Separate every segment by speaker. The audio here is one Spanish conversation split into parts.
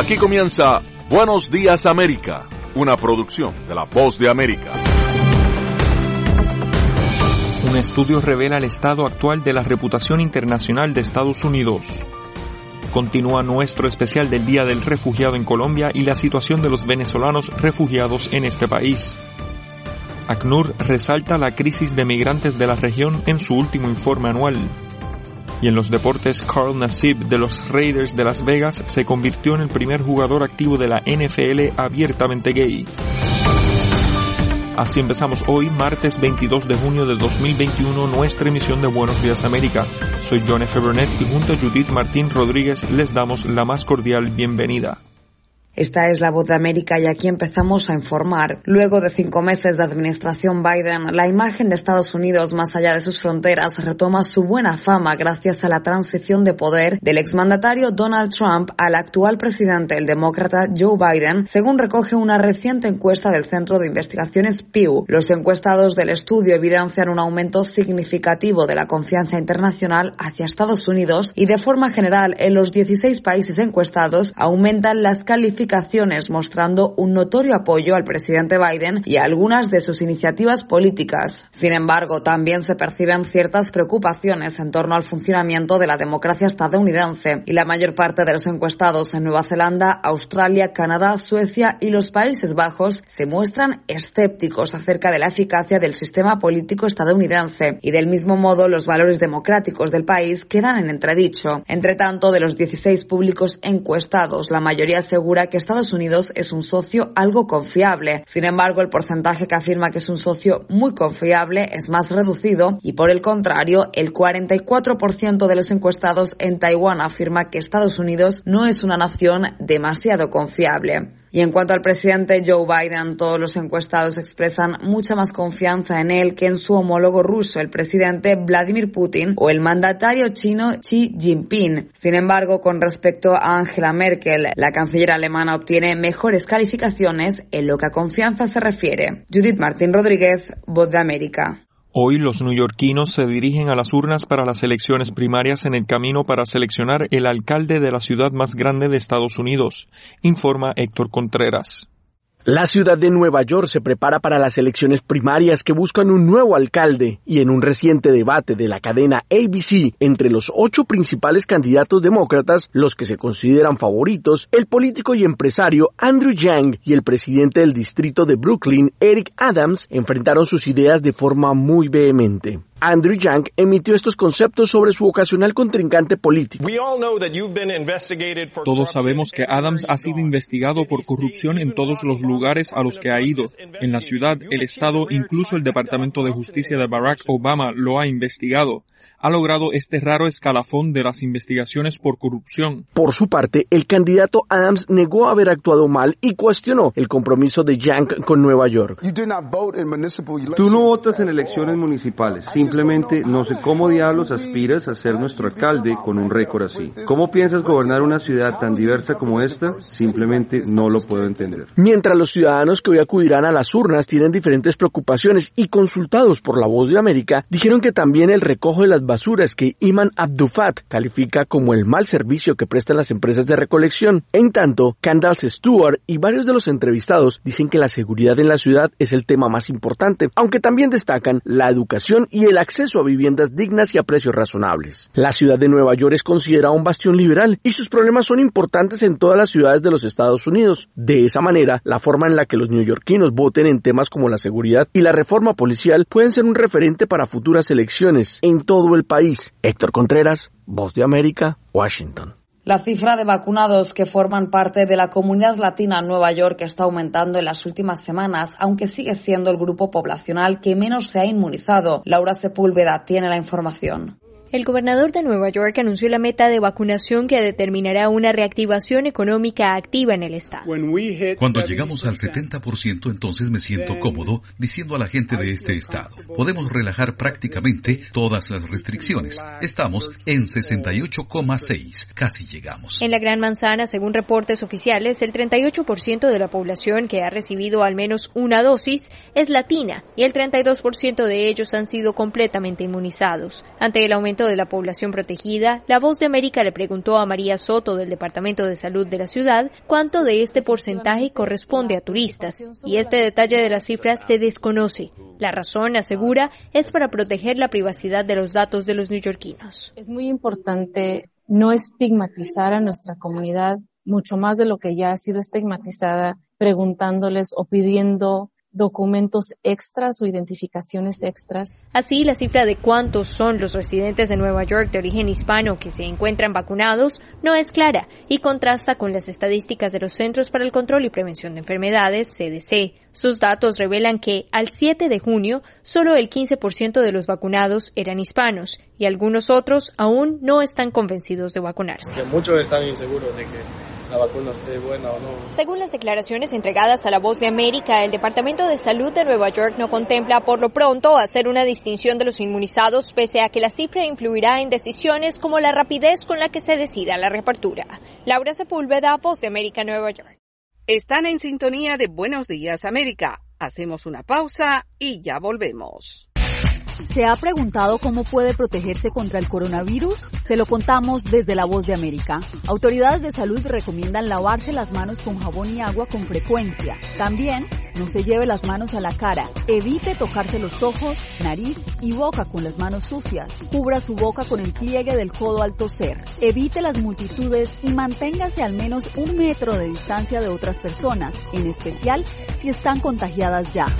Speaker 1: Aquí comienza Buenos Días América, una producción de La Voz de América.
Speaker 2: Un estudio revela el estado actual de la reputación internacional de Estados Unidos. Continúa nuestro especial del Día del Refugiado en Colombia y la situación de los venezolanos refugiados en este país. ACNUR resalta la crisis de migrantes de la región en su último informe anual. Y en los deportes, Carl Nassib de los Raiders de Las Vegas se convirtió en el primer jugador activo de la NFL abiertamente gay. Así empezamos hoy, martes 22 de junio de 2021, nuestra emisión de Buenos Días América. Soy John F. Burnett y junto a Judith Martín Rodríguez les damos la más cordial bienvenida.
Speaker 3: Esta es La Voz de América y aquí empezamos a informar. Luego de 5 meses de administración Biden, la imagen de Estados Unidos más allá de sus fronteras retoma su buena fama gracias a la transición de poder del exmandatario Donald Trump al actual presidente, el demócrata Joe Biden, según recoge una reciente encuesta del Centro de Investigaciones Pew. Los encuestados del estudio evidencian un aumento significativo de la confianza internacional hacia Estados Unidos y de forma general en los 16 países encuestados aumentan las calificaciones mostrando un notorio apoyo al presidente Biden y a algunas de sus iniciativas políticas. Sin embargo, también se perciben ciertas preocupaciones en torno al funcionamiento de la democracia estadounidense y la mayor parte de los encuestados en Nueva Zelanda, Australia, Canadá, Suecia y los Países Bajos se muestran escépticos acerca de la eficacia del sistema político estadounidense y del mismo modo los valores democráticos del país quedan en entredicho. Entre tanto, de los 16 públicos encuestados, la mayoría asegura que Estados Unidos es un socio algo confiable. Sin embargo, el porcentaje que afirma que es un socio muy confiable es más reducido y, por el contrario, el 44% de los encuestados en Taiwán afirma que Estados Unidos no es una nación demasiado confiable. Y en cuanto al presidente Joe Biden, todos los encuestados expresan mucha más confianza en él que en su homólogo ruso, el presidente Vladimir Putin, o el mandatario chino Xi Jinping. Sin embargo, con respecto a Angela Merkel, la canciller alemana obtiene mejores calificaciones en lo que a confianza se refiere. Judith Martín Rodríguez, Voz de América.
Speaker 2: Hoy los neoyorquinos se dirigen a las urnas para las elecciones primarias en el camino para seleccionar el alcalde de la ciudad más grande de Estados Unidos, informa Héctor Contreras.
Speaker 4: La ciudad de Nueva York se prepara para las elecciones primarias que buscan un nuevo alcalde y en un reciente debate de la cadena ABC entre los 8 principales candidatos demócratas, los que se consideran favoritos, el político y empresario Andrew Yang y el presidente del distrito de Brooklyn, Eric Adams, enfrentaron sus ideas de forma muy vehemente. Andrew Yang emitió estos conceptos sobre su ocasional contrincante político.
Speaker 2: Todos sabemos que Adams ha sido investigado por corrupción en todos los lugares a los que ha ido. En la ciudad, el estado, incluso el Departamento de Justicia de Barack Obama lo ha investigado. Ha logrado este raro escalafón de las investigaciones por corrupción.
Speaker 4: Por su parte, el candidato Adams negó haber actuado mal y cuestionó el compromiso de Yang con Nueva York.
Speaker 5: Tú no votas en elecciones municipales. Simplemente no sé cómo diablos aspiras a ser nuestro alcalde con un récord así. ¿Cómo piensas gobernar una ciudad tan diversa como esta? Simplemente no lo puedo entender.
Speaker 4: Mientras los ciudadanos que hoy acudirán a las urnas tienen diferentes preocupaciones y consultados por La Voz de América, dijeron que también el recojo de las basuras que Iman Abdufat califica como el mal servicio que prestan las empresas de recolección. En tanto, Candace Stewart y varios de los entrevistados dicen que la seguridad en la ciudad es el tema más importante, aunque también destacan la educación y el acceso a viviendas dignas y a precios razonables. La ciudad de Nueva York es considerada un bastión liberal y sus problemas son importantes en todas las ciudades de los Estados Unidos. De esa manera, la forma en la que los neoyorquinos voten en temas como la seguridad y la reforma policial pueden ser un referente para futuras elecciones en todo el país. Héctor Contreras, Voz de América, Washington.
Speaker 3: La cifra de vacunados que forman parte de la comunidad latina en Nueva York está aumentando en las últimas semanas, aunque sigue siendo el grupo poblacional que menos se ha inmunizado. Laura Sepúlveda tiene la información.
Speaker 6: El gobernador de Nueva York anunció la meta de vacunación que determinará una reactivación económica activa en el estado.
Speaker 7: Cuando llegamos al 70%, entonces me siento cómodo diciendo a la gente de este estado, podemos relajar prácticamente todas las restricciones. Estamos en 68,6, casi llegamos.
Speaker 6: En la Gran Manzana, según reportes oficiales, el 38% de la población que ha recibido al menos una dosis es latina y el 32% de ellos han sido completamente inmunizados. Ante el aumento 30% de la población protegida, La Voz de América le preguntó a María Soto del Departamento de Salud de la ciudad cuánto de este porcentaje corresponde a turistas, y este detalle de las cifras se desconoce. La razón, asegura, es para proteger la privacidad de los datos de los neoyorquinos.
Speaker 8: Es muy importante no estigmatizar a nuestra comunidad, mucho más de lo que ya ha sido estigmatizada, preguntándoles o pidiendo documentos extras o identificaciones extras.
Speaker 6: Así, la cifra de cuántos son los residentes de Nueva York de origen hispano que se encuentran vacunados no es clara y contrasta con las estadísticas de los Centros para el Control y Prevención de Enfermedades, CDC. Sus datos revelan que, al 7 de junio, solo el 15% de los vacunados eran hispanos y algunos otros aún no están convencidos de vacunarse.
Speaker 9: Que muchos están inseguros de que la vacuna esté buena o no.
Speaker 6: Según las declaraciones entregadas a La Voz de América, el Departamento de Salud de Nueva York no contempla por lo pronto hacer una distinción de los inmunizados, pese a que la cifra influirá en decisiones como la rapidez con la que se decida la reapertura. Laura Sepúlveda, Voz de América, Nueva York.
Speaker 10: Están en sintonía de Buenos Días, América. Hacemos una pausa y ya volvemos.
Speaker 11: ¿Se ha preguntado cómo puede protegerse contra el coronavirus? Se lo contamos desde La Voz de América. Autoridades de salud recomiendan lavarse las manos con jabón y agua con frecuencia. También, no se lleve las manos a la cara. Evite tocarse los ojos, nariz y boca con las manos sucias. Cubra su boca con el pliegue del codo al toser. Evite las multitudes y manténgase al menos 1 metro de distancia de otras personas, en especial si están contagiadas ya.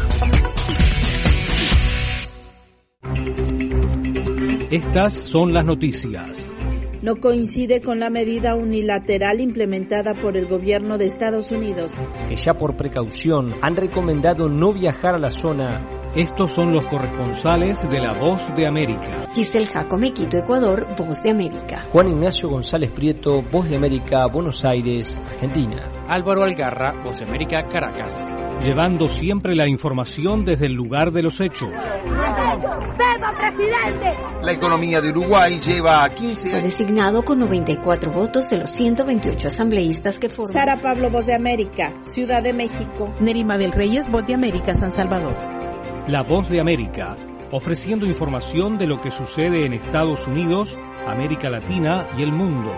Speaker 12: Estas son las noticias.
Speaker 13: No coincide con la medida unilateral implementada por el gobierno de Estados Unidos,
Speaker 12: que ya por precaución han recomendado no viajar a la zona. Estos son los corresponsales de La Voz de América.
Speaker 14: Giselle Jacome, Quito, Ecuador, Voz de América.
Speaker 12: Juan Ignacio González Prieto, Voz de América, Buenos Aires, Argentina.
Speaker 15: Álvaro Algarra, Voz de América, Caracas.
Speaker 12: Llevando siempre la información desde el lugar de los hechos.
Speaker 16: ¡Viva, presidente!
Speaker 17: La economía de Uruguay lleva 15 años.
Speaker 14: Fue designado con 94 votos de los 128 asambleístas que forman.
Speaker 13: Sara Pablo, Voz de América, Ciudad de México.
Speaker 18: Nerima del Reyes, Voz de América, San Salvador.
Speaker 12: La Voz de América, ofreciendo información de lo que sucede en Estados Unidos, América Latina y el mundo.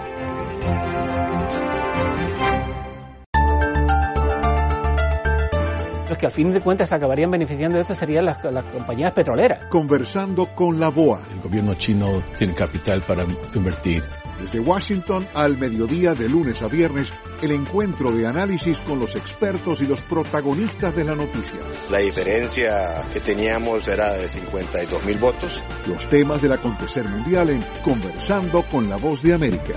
Speaker 19: Los que a fin de cuentas acabarían beneficiando de esto serían las compañías petroleras.
Speaker 20: Conversando con la BOA.
Speaker 21: El gobierno chino tiene capital para invertir.
Speaker 20: Desde Washington al mediodía de lunes a viernes, el encuentro de análisis con los expertos y los protagonistas de la noticia.
Speaker 22: La diferencia que teníamos era de 52.000 votos.
Speaker 20: Los temas del acontecer mundial en Conversando con la Voz de América.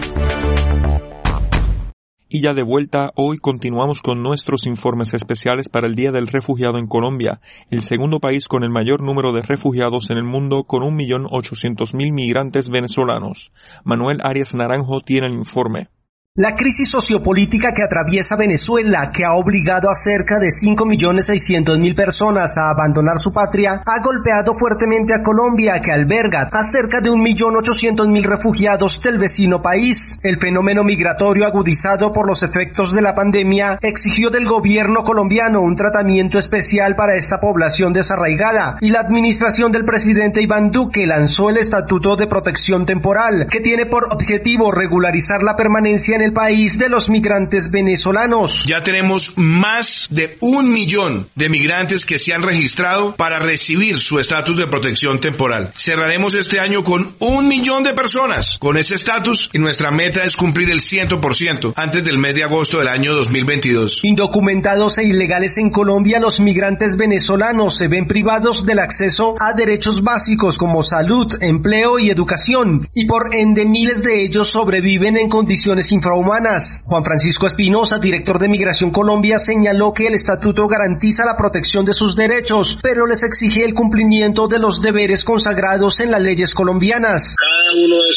Speaker 2: Y ya de vuelta, hoy continuamos con nuestros informes especiales para el Día del Refugiado en Colombia, el segundo país con el mayor número de refugiados en el mundo, con 1.800.000 migrantes venezolanos. Manuel Arias Naranjo tiene el informe.
Speaker 23: La crisis sociopolítica que atraviesa Venezuela, que ha obligado a cerca de 5.600.000 personas a abandonar su patria, ha golpeado fuertemente a Colombia, que alberga a cerca de 1.800.000 refugiados del vecino país. El fenómeno migratorio, agudizado por los efectos de la pandemia, exigió del gobierno colombiano un tratamiento especial para esta población desarraigada, y la administración del presidente Iván Duque lanzó el Estatuto de Protección Temporal, que tiene por objetivo regularizar la permanencia en el país de los migrantes venezolanos.
Speaker 24: Ya tenemos más de 1 millón de migrantes que se han registrado para recibir su estatus de protección temporal. Cerraremos este año con 1 millón de personas con ese estatus y nuestra meta es cumplir el 100% antes del mes de agosto del año 2022.
Speaker 23: Indocumentados e ilegales en Colombia, los migrantes venezolanos se ven privados del acceso a derechos básicos como salud, empleo y educación, y por ende miles de ellos sobreviven en condiciones infrahumanas. Juan Francisco Espinosa, director de Migración Colombia, señaló que el estatuto garantiza la protección de sus derechos, pero les exige el cumplimiento de los deberes consagrados en las leyes colombianas.
Speaker 25: Cada uno de sus venezolanos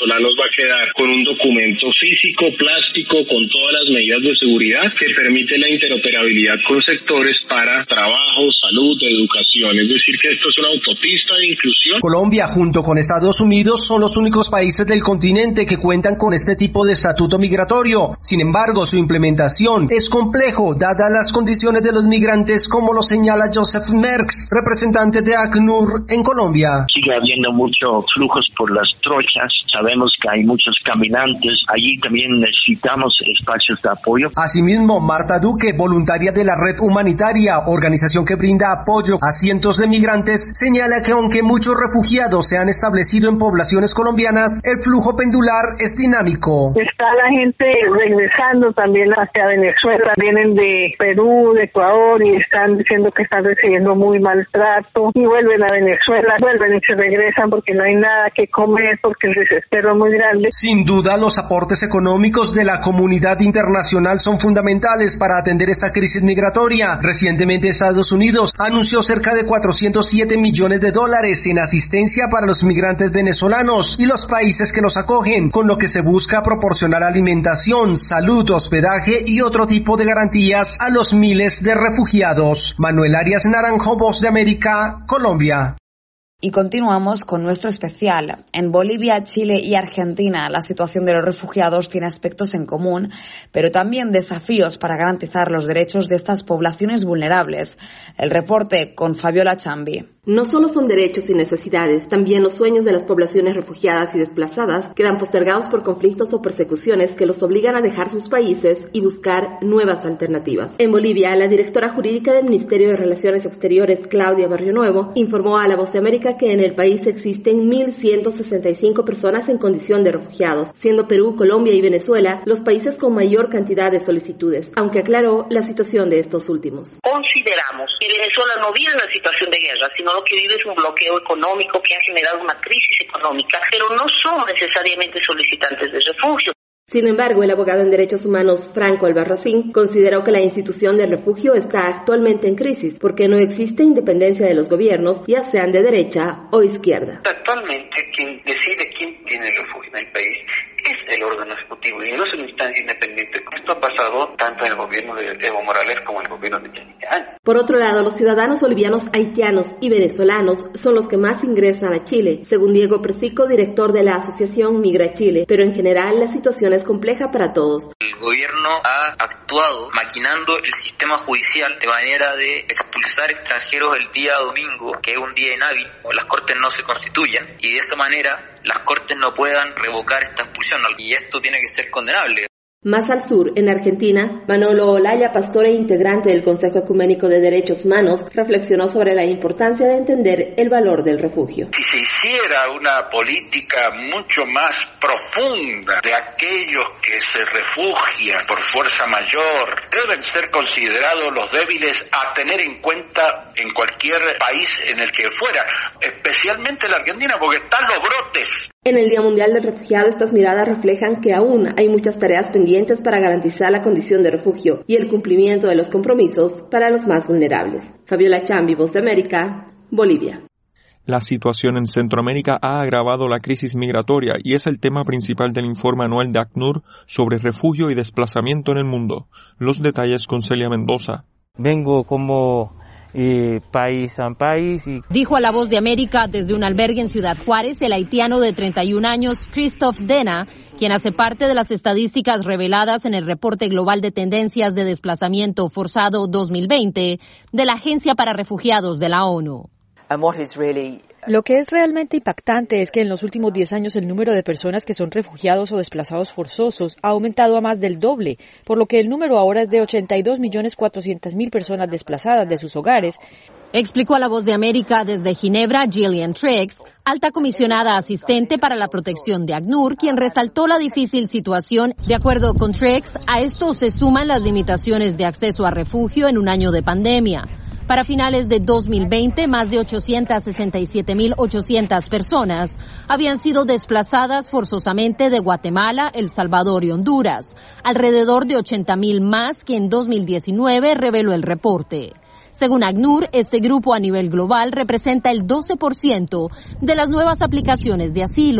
Speaker 1: venezolanos va a quedar con un documento físico, plástico, con todas las medidas de seguridad que permite la interoperabilidad con sectores para trabajo, salud, educación. Es decir, que esto es una autopista de inclusión.
Speaker 23: Colombia, junto con Estados Unidos, son los únicos países del continente que cuentan con este tipo de estatuto migratorio. Sin embargo, su implementación es complejo, dadas las condiciones de los migrantes, como lo señala Joseph Merckx, representante de ACNUR en Colombia.
Speaker 3: Sigue habiendo muchos flujos por las trochas, sabemos que hay muchos caminantes, allí también necesitamos espacios de apoyo.
Speaker 23: Asimismo, Marta Duque, voluntaria de la Red Humanitaria, organización que brinda apoyo a cientos de migrantes, señala que aunque muchos refugiados se han establecido en poblaciones colombianas, el flujo pendular es dinámico.
Speaker 4: Está la gente regresando también hacia Venezuela, vienen de Perú, de Ecuador y están diciendo que están recibiendo muy maltrato y vuelven a Venezuela, vuelven y se regresan porque no hay nada que comer, porque el desespero es muy grande.
Speaker 23: Sin duda, los aportes económicos de la comunidad internacional son fundamentales para atender esta crisis migratoria. Recientemente Estados Unidos anunció cerca de $407 millones en asistencia para los migrantes venezolanos y los países que los acogen, con lo que se busca proporcionar alimentación, salud, hospedaje y otro tipo de garantías a los miles de refugiados. Manuel Arias Naranjo, Voz de América, Colombia.
Speaker 5: Y continuamos con nuestro especial. En Bolivia, Chile y Argentina, la situación de los refugiados tiene aspectos en común, pero también desafíos para garantizar los derechos de estas poblaciones vulnerables. El reporte con Fabiola Chambi.
Speaker 25: No solo son derechos y necesidades, también los sueños de las poblaciones refugiadas y desplazadas quedan postergados por conflictos o persecuciones que los obligan a dejar sus países y buscar nuevas alternativas. En Bolivia, la directora jurídica del Ministerio de Relaciones Exteriores, Claudia Barrionuevo, informó a La Voz de América que en el país existen 1.165 personas en condición de refugiados, siendo Perú, Colombia y Venezuela los países con mayor cantidad de solicitudes, aunque aclaró la situación de estos últimos.
Speaker 26: Consideramos que Venezuela no vive una situación de guerra, sino lo que vive es un bloqueo económico que ha generado una crisis económica, pero no son necesariamente solicitantes de refugio.
Speaker 25: Sin embargo, el abogado en derechos humanos Franco Albarracín consideró que la institución del refugio está actualmente en crisis porque no existe independencia de los gobiernos, ya sean de derecha o izquierda.
Speaker 27: Actualmente quien decide quién tiene refugio en el país es el órgano ejecutivo y no es una instancia independiente. Esto ha pasado tanto en el gobierno de Evo Morales como en el gobierno de Yanis.
Speaker 25: Por otro lado, los ciudadanos bolivianos, haitianos y venezolanos son los que más ingresan a Chile, según Diego Persico, director de la asociación Migra Chile, pero en general la situación es compleja para todos.
Speaker 28: El gobierno ha actuado maquinando el sistema judicial de manera de expulsar extranjeros el día domingo, que es un día inhábil, o las cortes no se constituyen, y de esa manera las cortes no puedan revocar esta expulsión, y esto tiene que ser condenable.
Speaker 25: Más al sur, en Argentina, Manolo Olaya, pastor e integrante del Consejo Ecuménico de Derechos Humanos, reflexionó sobre la importancia de entender el valor del refugio.
Speaker 29: Si se hiciera una política mucho más profunda de aquellos que se refugian por fuerza mayor, deben ser considerados los débiles a tener en cuenta en cualquier país en el que fuera, especialmente en la Argentina, porque están los brotes.
Speaker 25: En el Día Mundial del Refugiado, estas miradas reflejan que aún hay muchas tareas pendientes para garantizar la condición de refugio y el cumplimiento de los compromisos para los más vulnerables. Fabiola Chambi, Voz de América, Bolivia.
Speaker 2: La situación en Centroamérica ha agravado la crisis migratoria y es el tema principal del informe anual de ACNUR sobre refugio y desplazamiento en el mundo. Los detalles con Celia Mendoza.
Speaker 30: Vengo como país a país.
Speaker 31: Dijo a La Voz de América desde un albergue en Ciudad Juárez el haitiano de 31 años Christophe Dena, quien hace parte de las estadísticas reveladas en el Reporte Global de Tendencias de Desplazamiento Forzado 2020 de la Agencia para Refugiados de la ONU.
Speaker 32: Lo que es realmente impactante es que en los últimos 10 años el número de personas que son refugiados o desplazados forzosos ha aumentado a más del doble, por lo que el número ahora es de 82.400.000 personas desplazadas de sus hogares.
Speaker 31: Explicó a La Voz de América desde Ginebra Gillian Triggs, alta comisionada asistente para la protección de ACNUR, quien resaltó la difícil situación. De acuerdo con Triggs, a esto se suman las limitaciones de acceso a refugio en un año de pandemia. Para finales de 2020, más de 867.800 personas habían sido desplazadas forzosamente de Guatemala, El Salvador y Honduras, alrededor de 80.000 más que en 2019, reveló el reporte. Según ACNUR, este grupo a nivel global representa el 12% de las nuevas aplicaciones de asilo.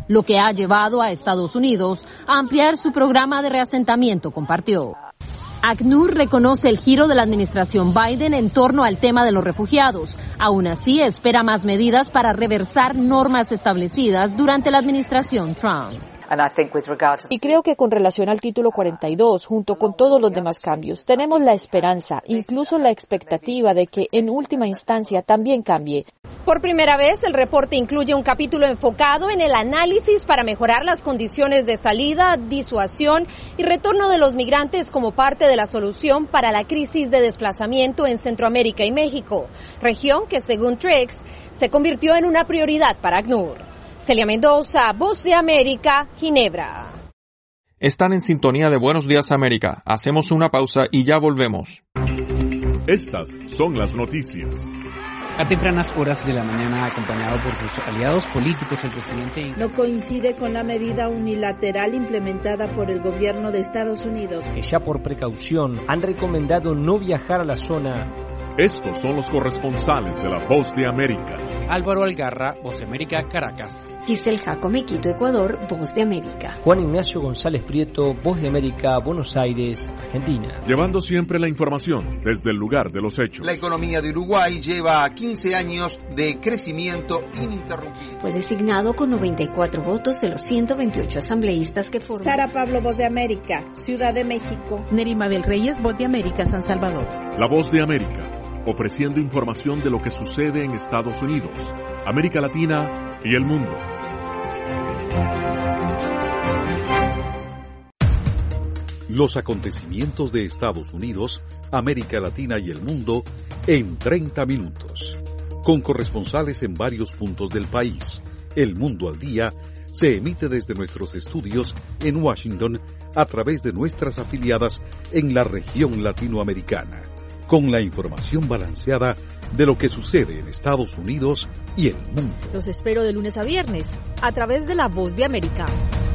Speaker 31: lo que ha llevado a Estados Unidos a ampliar su programa de reasentamiento, compartió. ACNUR reconoce el giro de la administración Biden en torno al tema de los refugiados. Aún así, espera más medidas para reversar normas establecidas durante la administración Trump.
Speaker 32: Y creo que con relación al título 42, junto con todos los demás cambios, tenemos la esperanza, incluso la expectativa de que en última instancia también cambie.
Speaker 31: Por primera vez, el reporte incluye un capítulo enfocado en el análisis para mejorar las condiciones de salida, disuasión y retorno de los migrantes como parte de la solución para la crisis de desplazamiento en Centroamérica y México, región que, según TRIX, se convirtió en una prioridad para ACNUR. Celia Mendoza, Voz de América, Ginebra.
Speaker 2: Están en sintonía de Buenos Días América. Hacemos una pausa y ya volvemos.
Speaker 20: Estas son las noticias.
Speaker 6: A tempranas horas de la mañana, acompañado por sus aliados políticos, el presidente
Speaker 7: no coincide con la medida unilateral implementada por el gobierno de Estados Unidos.
Speaker 12: Ya por precaución han recomendado no viajar a la zona.
Speaker 20: Estos son los corresponsales de La Voz de América.
Speaker 6: Álvaro Algarra, Voz de América, Caracas.
Speaker 8: Giselle Jacome, Quito, Ecuador, Voz de América.
Speaker 12: Juan Ignacio González Prieto, Voz de América, Buenos Aires, Argentina.
Speaker 20: Llevando siempre la información desde el lugar de los hechos.
Speaker 9: La economía de Uruguay lleva 15 años de crecimiento ininterrumpido.
Speaker 8: Fue designado con 94 votos de los 128 asambleístas que forman.
Speaker 7: Sara Pablo, Voz de América, Ciudad de México.
Speaker 10: Nerima del Reyes, Voz de América, San Salvador.
Speaker 20: La Voz de América, ofreciendo información de lo que sucede en Estados Unidos, América Latina y el mundo. Los acontecimientos de Estados Unidos, América Latina y el mundo en 30 minutos. Con corresponsales en varios puntos del país. El Mundo al Día se emite desde nuestros estudios en Washington a través de nuestras afiliadas en la región latinoamericana, con la información balanceada de lo que sucede en Estados Unidos y el mundo.
Speaker 31: Los espero de lunes a viernes, a través de La Voz de América.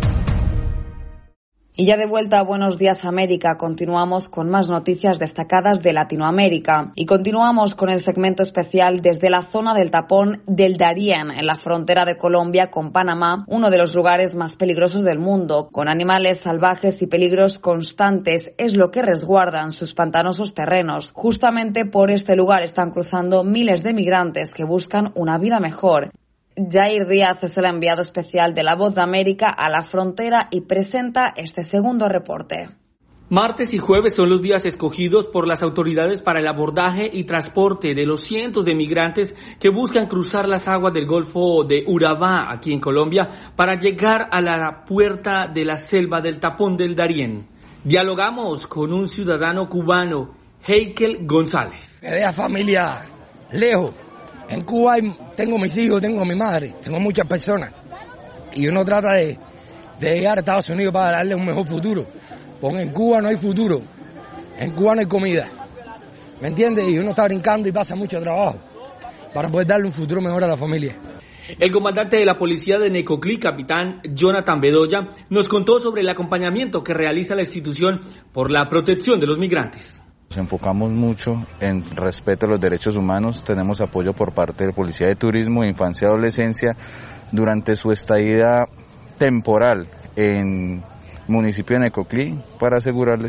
Speaker 5: Y ya de vuelta a Buenos Días América, continuamos con más noticias destacadas de Latinoamérica. Y continuamos con el segmento especial desde la zona del tapón del Darién, en la frontera de Colombia con Panamá, uno de los lugares más peligrosos del mundo, con animales salvajes y peligros constantes, es lo que resguardan sus pantanosos terrenos. Justamente por este lugar están cruzando miles de migrantes que buscan una vida mejor. Jair Díaz es el enviado especial de La Voz de América a la frontera y presenta este segundo reporte.
Speaker 11: Martes y jueves son los días escogidos por las autoridades para el abordaje y transporte de los cientos de migrantes que buscan cruzar las aguas del Golfo de Urabá, aquí en Colombia, para llegar a la puerta de la selva del Tapón del Darién. Dialogamos con un ciudadano cubano, Heikel González.
Speaker 13: Me deja familia lejos. En Cuba tengo mis hijos, tengo mi madre, tengo muchas personas. Y uno trata de llegar a Estados Unidos para darle un mejor futuro. Porque en Cuba no hay futuro, en Cuba no hay comida. ¿Me entiendes? Y uno está brincando y pasa mucho trabajo para poder darle un futuro mejor a la familia.
Speaker 11: El comandante de la policía de Necoclí, capitán Jonathan Bedoya, nos contó sobre el acompañamiento que realiza la institución por la protección de los migrantes.
Speaker 14: Nos enfocamos mucho en respeto a los derechos humanos, tenemos apoyo por parte de Policía de Turismo, Infancia y Adolescencia durante su estadía temporal en municipio de Necoclí para asegurarle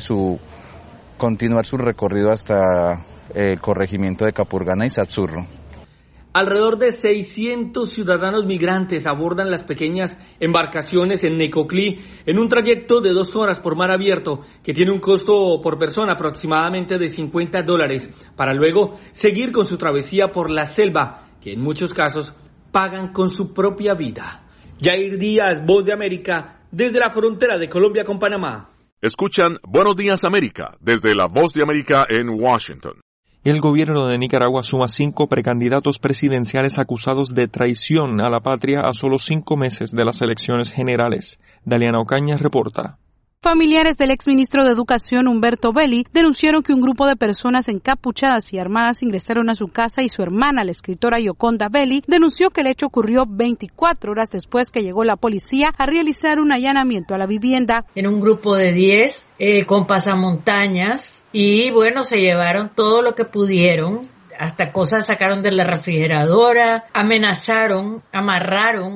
Speaker 14: continuar su recorrido hasta el corregimiento de Capurganá y Sapsurro.
Speaker 11: Alrededor de 600 ciudadanos migrantes abordan las pequeñas embarcaciones en Necoclí en un trayecto de 2 horas por mar abierto que tiene un costo por persona aproximadamente de $50 para luego seguir con su travesía por la selva que en muchos casos pagan con su propia vida. Jair Díaz, Voz de América, desde la frontera de Colombia con Panamá.
Speaker 20: Escuchan Buenos Días América desde La Voz de América en Washington.
Speaker 2: El gobierno de Nicaragua suma 5 precandidatos presidenciales acusados de traición a la patria a solo 5 meses de las elecciones generales. Daliana Ocaña reporta.
Speaker 15: Familiares del exministro de Educación Humberto Belli denunciaron que un grupo de personas encapuchadas y armadas ingresaron a su casa y su hermana, la escritora Yoconda Belli, denunció que el hecho ocurrió 24 horas después que llegó la policía a realizar un allanamiento a la vivienda.
Speaker 16: En un grupo de 10 con pasamontañas y bueno, se llevaron todo lo que pudieron, hasta cosas sacaron de la refrigeradora, amenazaron, amarraron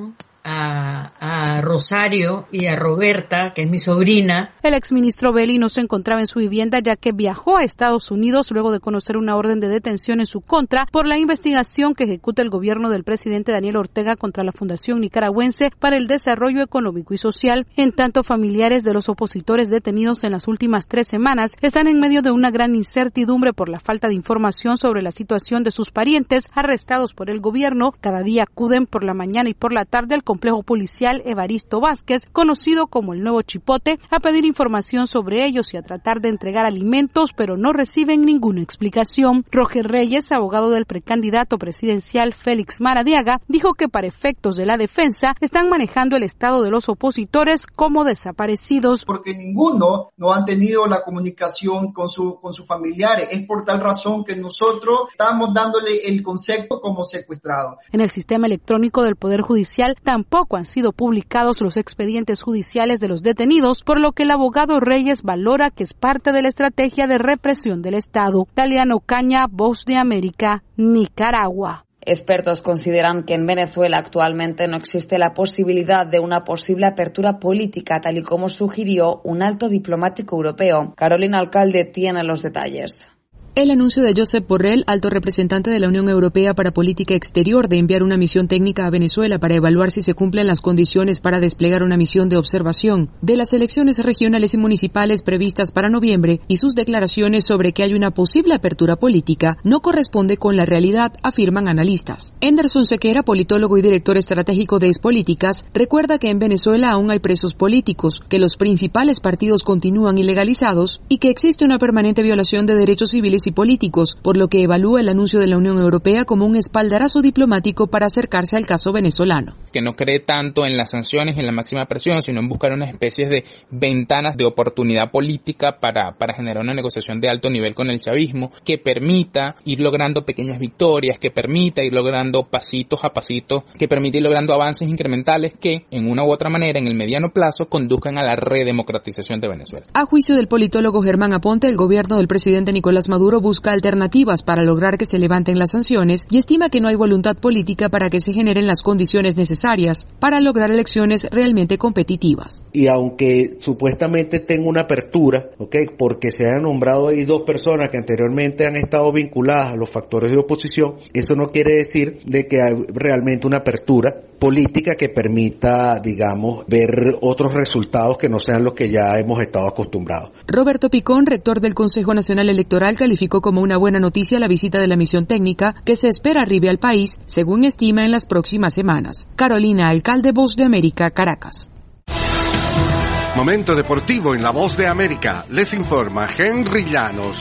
Speaker 16: a Rosario y a Roberta, que es mi sobrina.
Speaker 15: El exministro Belli no se encontraba en su vivienda ya que viajó a Estados Unidos luego de conocer una orden de detención en su contra por la investigación que ejecuta el gobierno del presidente Daniel Ortega contra la Fundación Nicaragüense para el Desarrollo Económico y Social. En tanto, familiares de los opositores detenidos en las últimas 3 semanas están en medio de una gran incertidumbre por la falta de información sobre la situación de sus parientes arrestados por el gobierno. Cada día acuden por la mañana y por la tarde al complejo policial Evaristo Vázquez, conocido como el Nuevo Chipote, a pedir información sobre ellos y a tratar de entregar alimentos, pero no reciben ninguna explicación. Roger Reyes, abogado del precandidato presidencial Félix Maradiaga, dijo que para efectos de la defensa están manejando el estado de los opositores como desaparecidos.
Speaker 1: Porque ninguno no han tenido la comunicación con sus familiares. Es por tal razón que nosotros estamos dándole el concepto como secuestrado.
Speaker 15: En el sistema electrónico del Poder Judicial tampoco han sido publicados los expedientes judiciales de los detenidos, por lo que el abogado Reyes valora que es parte de la estrategia de represión del Estado. Daliano Caña, Voz de América, Nicaragua.
Speaker 5: Expertos consideran que en Venezuela actualmente no existe la posibilidad de una posible apertura política, tal y como sugirió un alto diplomático europeo. Carolina Alcalde tiene los detalles.
Speaker 3: El anuncio de Josep Borrell, alto representante de la Unión Europea para Política Exterior, de enviar una misión técnica a Venezuela para evaluar si se cumplen las condiciones para desplegar una misión de observación de las elecciones regionales y municipales previstas para noviembre, y sus declaraciones sobre que hay una posible apertura política, no corresponde con la realidad, afirman analistas. Henderson Sequera, politólogo y director estratégico de Espolíticas, recuerda que en Venezuela aún hay presos políticos, que los principales partidos continúan ilegalizados y que existe una permanente violación de derechos civiles y políticos, por lo que evalúa el anuncio de la Unión Europea como un espaldarazo diplomático para acercarse al caso venezolano.
Speaker 4: Que no cree tanto en las sanciones y en la máxima presión, sino en buscar unas especies de ventanas de oportunidad política para generar una negociación de alto nivel con el chavismo, que permita ir logrando pequeñas victorias, que permita ir logrando pasitos a pasitos, que permita ir logrando avances incrementales que, en una u otra manera, en el mediano plazo, conduzcan a la redemocratización de Venezuela.
Speaker 3: A juicio del politólogo Germán Aponte, el gobierno del presidente Nicolás Maduro busca alternativas para lograr que se levanten las sanciones y estima que no hay voluntad política para que se generen las condiciones necesarias para lograr elecciones realmente competitivas.
Speaker 17: Y aunque supuestamente tenga una apertura, porque se han nombrado ahí 2 personas que anteriormente han estado vinculadas a los factores de oposición, eso no quiere decir de que hay realmente una apertura política que permita, digamos, ver otros resultados que no sean los que ya hemos estado acostumbrados.
Speaker 3: Roberto Picón, rector del Consejo Nacional Electoral, calificó como una buena noticia la visita de la misión técnica que se espera arribe al país, según estima, en las próximas semanas. Carolina Alcalde, Voz de América, Caracas.
Speaker 18: Momento deportivo en la Voz de América. Les informa Henry Llanos.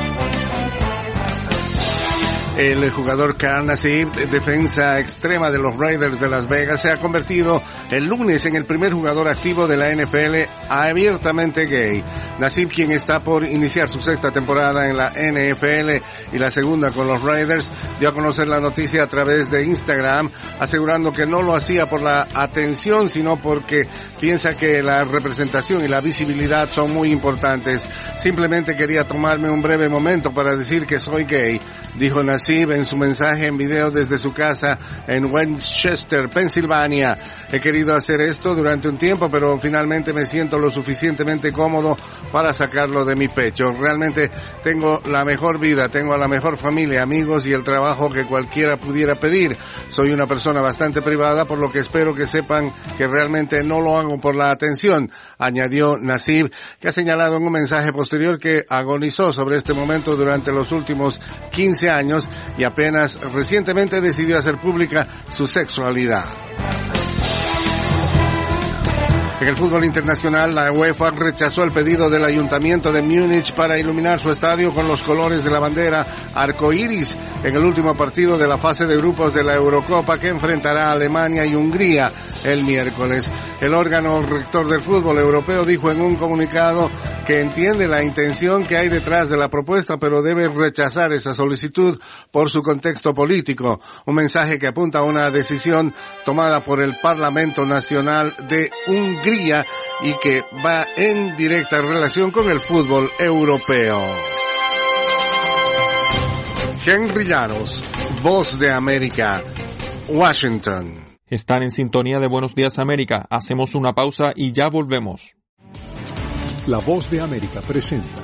Speaker 18: El jugador Carl Nassib, defensa extrema de los Raiders de Las Vegas, se ha convertido el lunes en el primer jugador activo de la NFL abiertamente gay. Nassib, quien está por iniciar su 6ª temporada en la NFL y la segunda con los Raiders, dio a conocer la noticia a través de Instagram, asegurando que no lo hacía por la atención, sino porque piensa que la representación y la visibilidad son muy importantes. Simplemente quería tomarme un breve momento para decir que soy gay, dijo Nassib en su mensaje en video desde su casa en Westchester, Pensilvania. He querido hacer esto durante un tiempo, pero finalmente me siento lo suficientemente cómodo para sacarlo de mi pecho. Realmente tengo la mejor vida, tengo a la mejor familia, amigos y el trabajo que cualquiera pudiera pedir. Soy una persona bastante privada, por lo que espero que sepan que realmente no lo hago por la atención, añadió Nassib, que ha señalado en un mensaje posterior que agonizó sobre este momento durante los últimos 15 años y apenas recientemente decidió hacer pública su sexualidad. En el fútbol internacional, la UEFA rechazó el pedido del Ayuntamiento de Múnich para iluminar su estadio con los colores de la bandera arcoíris en el último partido de la fase de grupos de la Eurocopa que enfrentará a Alemania y Hungría el miércoles. El órgano rector del fútbol europeo dijo en un comunicado que entiende la intención que hay detrás de la propuesta, pero debe rechazar esa solicitud por su contexto político. Un mensaje que apunta a una decisión tomada por el Parlamento Nacional de Hungría y que va en directa relación con el fútbol europeo. Henry Llanos, Voz de América, Washington.
Speaker 2: Están en sintonía de Buenos Días América. Hacemos una pausa y ya volvemos.
Speaker 20: La Voz de América presenta.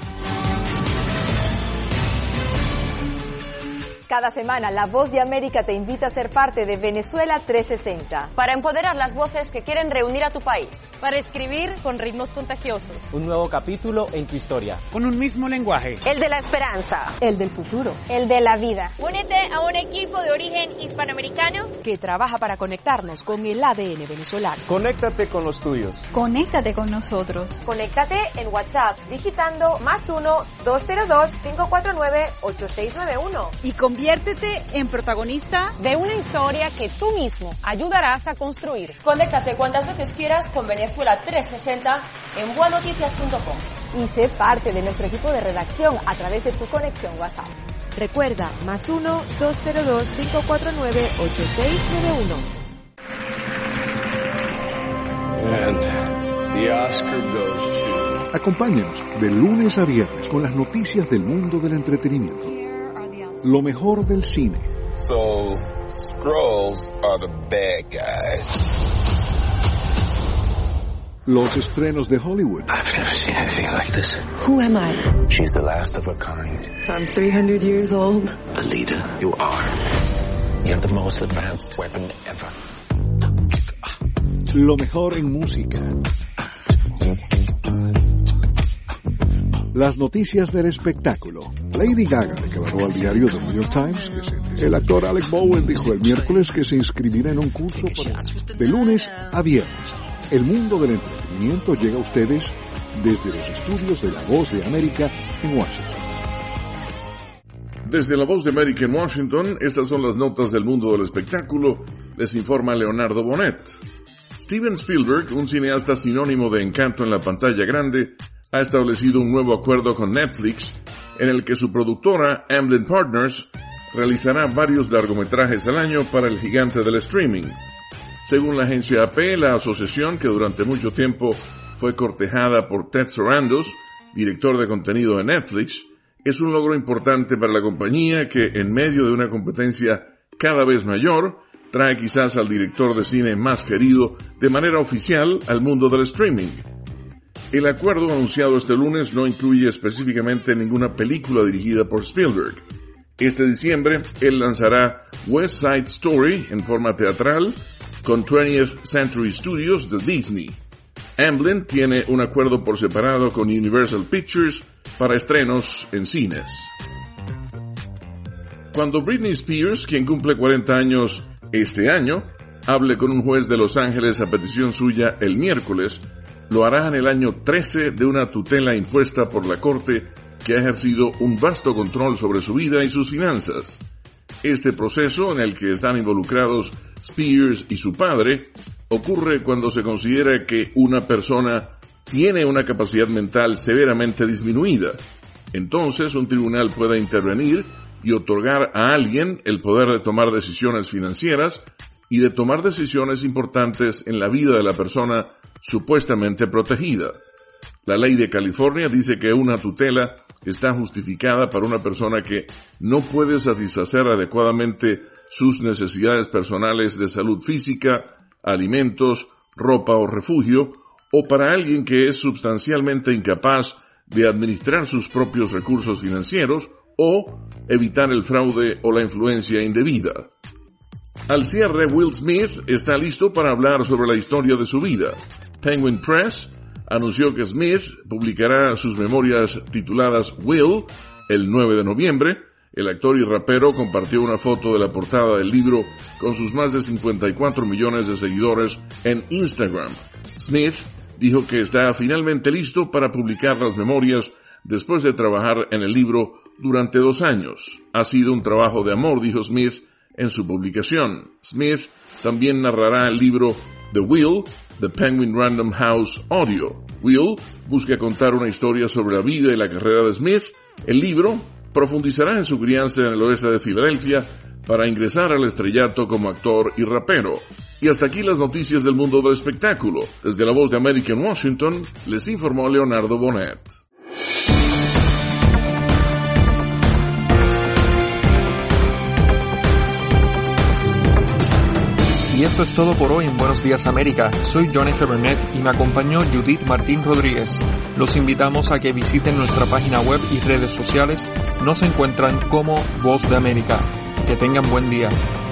Speaker 19: Cada semana, La Voz de América te invita a ser parte de Venezuela 360.
Speaker 21: Para empoderar las voces que quieren reunir a tu país.
Speaker 22: Para escribir con ritmos contagiosos.
Speaker 23: Un nuevo capítulo en tu historia.
Speaker 24: Con un mismo lenguaje.
Speaker 21: El de la esperanza.
Speaker 19: El del futuro.
Speaker 22: El de la vida. Únete a un equipo de origen hispanoamericano
Speaker 19: que trabaja para conectarnos con el ADN venezolano.
Speaker 23: Conéctate con los tuyos.
Speaker 22: Conéctate con nosotros.
Speaker 21: Conéctate en WhatsApp digitando +1-202-549-8691.
Speaker 22: Y conviértete en protagonista
Speaker 21: de una historia que tú mismo ayudarás a construir. Conéctate cuantas veces quieras con Venezuela 360 en buenoticias.com.
Speaker 19: Y sé parte de nuestro equipo de redacción a través de tu conexión WhatsApp. Recuerda, +1-202-549-8691.
Speaker 25: And the Oscar goes to...
Speaker 20: Acompáñanos de lunes a viernes con las noticias del mundo del entretenimiento. Lo mejor del cine.
Speaker 26: So, Skrulls are the bad guys.
Speaker 20: Los estrenos de Hollywood.
Speaker 26: I've never seen anything like this.
Speaker 22: Who am I?
Speaker 26: She's the last of her kind.
Speaker 22: So I'm 300 years old.
Speaker 26: Alita, you are. You have the most advanced weapon ever.
Speaker 20: Lo mejor en música. Las noticias del espectáculo. Lady Gaga declaró al diario The New York Times que el actor Alec Bowen dijo el miércoles que se inscribirá en un curso de lunes a viernes. El mundo del entretenimiento llega a ustedes desde los estudios de La Voz de América en Washington.
Speaker 27: Desde La Voz de América en Washington, estas son las notas del mundo del espectáculo. Les informa Leonardo Bonet. Steven Spielberg, un cineasta sinónimo de encanto en la pantalla grande, ha establecido un nuevo acuerdo con Netflix en el que su productora, Amblin Partners, realizará varios largometrajes al año para el gigante del streaming. Según la agencia AP, la asociación, que durante mucho tiempo fue cortejada por Ted Sarandos, director de contenido de Netflix, es un logro importante para la compañía que, en medio de una competencia cada vez mayor, trae quizás al director de cine más querido de manera oficial al mundo del streaming. El acuerdo anunciado este lunes no incluye específicamente ninguna película dirigida por Spielberg. Este diciembre, él lanzará West Side Story en forma teatral con 20th Century Studios de Disney. Amblin tiene un acuerdo por separado con Universal Pictures para estrenos en cines. Cuando Britney Spears, quien cumple 40 años este año, hable con un juez de Los Ángeles a petición suya el miércoles, lo hará en el año 13 de una tutela impuesta por la Corte que ha ejercido un vasto control sobre su vida y sus finanzas. Este proceso, en el que están involucrados Spears y su padre, ocurre cuando se considera que una persona tiene una capacidad mental severamente disminuida. Entonces, un tribunal puede intervenir y otorgar a alguien el poder de tomar decisiones financieras y de tomar decisiones importantes en la vida de la persona supuestamente protegida. La ley de California dice que una tutela está justificada para una persona que no puede satisfacer adecuadamente sus necesidades personales de salud física, alimentos, ropa o refugio, o para alguien que es sustancialmente incapaz de administrar sus propios recursos financieros o evitar el fraude o la influencia indebida. Al cierre, Will Smith está listo para hablar sobre la historia de su vida. Penguin Press anunció que Smith publicará sus memorias tituladas Will el 9 de noviembre. El actor y rapero compartió una foto de la portada del libro con sus más de 54 millones de seguidores en Instagram. Smith dijo que está finalmente listo para publicar las memorias después de trabajar en el libro durante 2 años. Ha sido un trabajo de amor, dijo Smith en su publicación. Smith también narrará el libro The Will, The Penguin Random House Audio. Will busca contar una historia sobre la vida y la carrera de Smith. El libro profundizará en su crianza en el oeste de Filadelfia para ingresar al estrellato como actor y rapero. Y hasta aquí las noticias del mundo del espectáculo. Desde La Voz de América en Washington, les informó Leonardo Bonet.
Speaker 2: Y esto es todo por hoy en Buenos Días América. Soy Johnny Bernet y me acompañó Judith Martín Rodríguez. Los invitamos a que visiten nuestra página web y redes sociales. Nos encuentran como Voz de América. Que tengan buen día.